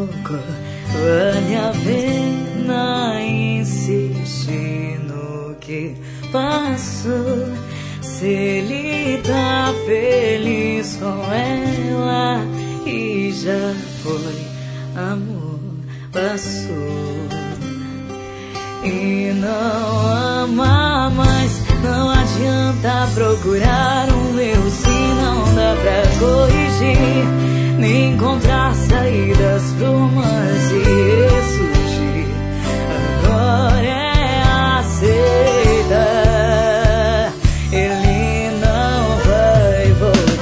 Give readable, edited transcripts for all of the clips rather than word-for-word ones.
pouco vale a pena insistir no que passou. Se ele tá feliz com ela e já foi, amor, passou. E não ama mais, não adianta procurar um erro se não dá pra corrigir, nem encontrar saídas pro romance ressurgir. Agora é aceitar, ele não vai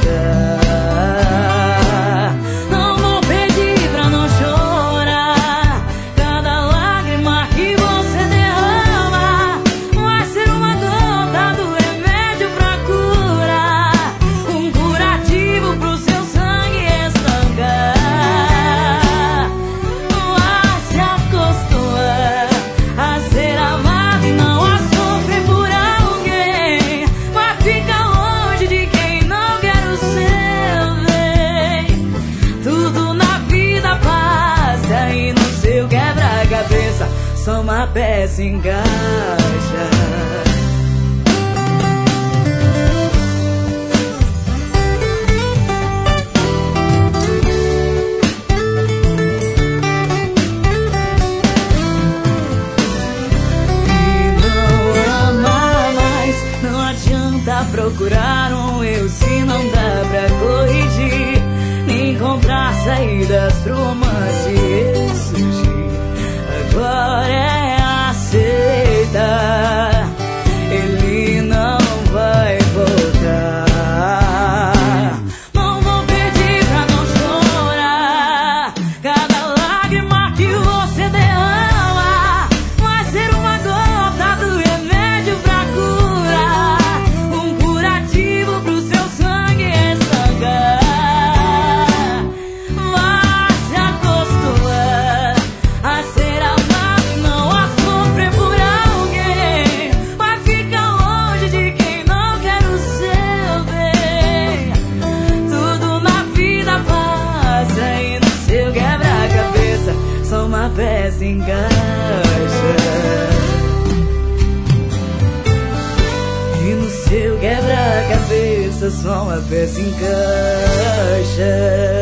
voltar. Não vou pedir pra não chorar, cada lágrima que você derrama vai ser uma gota do remédio pra curar, um curativo pro seu sangue estancar. Vai se acostumar a ser amado e não a sofrer por alguém. Vai ficar longe de quem não quer o seu bem. Tudo na vida passa e no seu quebra-cabeça só uma peça encaixa. Não adianta procurar um erro se não dá pra corrigir, nem encontrar saídas pro romance ressurgir. Agora é aceitar, ele não vai voltar. Não vou pedir pra não chorar, cada lágrima que você derrama vai ser uma gota do remédio pra curar, um curativo pro seu sangue estancar. Vai se acostumar a ser amado e não a sofrer por alguém. Vai ficar longe de quem não quer o seu bem. Tudo na vida passa e no seu quebra-cabeça só uma peça encaixa. E no seu quebra-cabeça só uma peça encaixa.